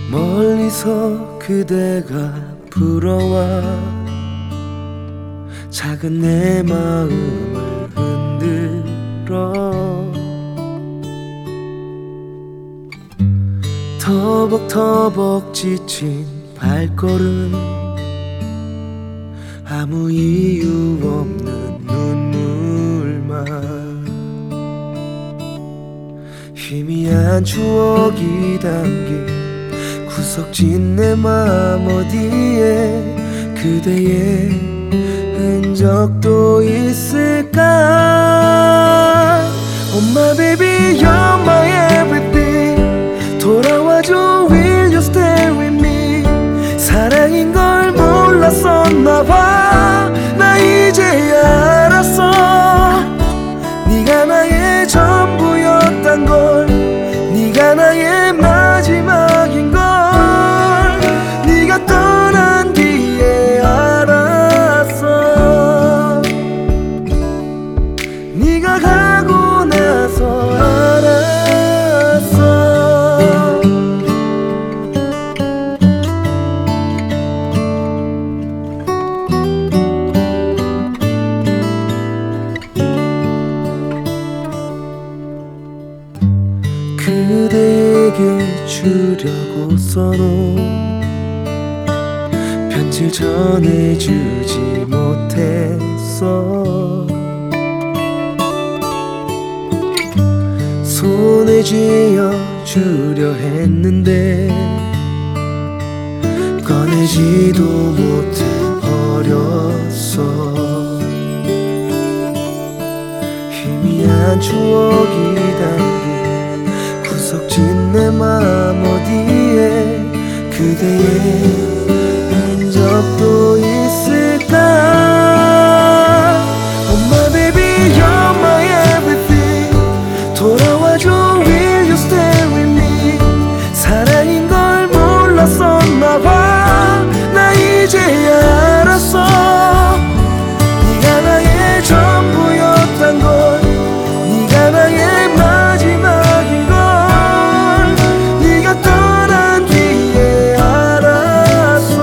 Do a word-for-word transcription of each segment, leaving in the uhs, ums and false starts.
멀리서 그대가 불어와 작은 내 마음을 흔들어 터벅터벅 지친 발걸음 아무 이유 없는 눈물만 희미한 추억이 담긴 구석진 내 맘 어디에 그대의 흔적도 있을까. Oh my baby you're my everything 돌아와줘 will you stay with me. 사랑인 걸 몰랐었나봐. 나 이제야 알았어. 네가 나의 전부였단 걸 네가 나의 마지막인 걸 네가 떠난 뒤에 알았어. 네가 가고 나서 알았어. 그대에게 주려고 써놓은 편지 전해주지 못했어. 손에 쥐어주려 했는데 꺼내지도 못해 버렸어. 희미한 추억이 담긴 구석진 내 맘 어디에 그대의 흔적도 있을까. Oh my baby you're my everything 돌아와줘 will you stay with me. 사랑인 걸 몰랐었나봐. 나 이제야 알았어. 네가 나의 전부였단 걸 네가 나의 마지막인 걸 네가 떠난 뒤에 알았어.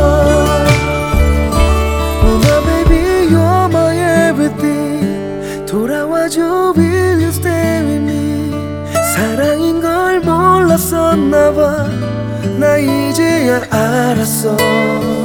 Oh my baby you're my everything 돌아와줘 will you stay with me. 사랑인 걸 몰랐었나봐. 나 이제야 알았어.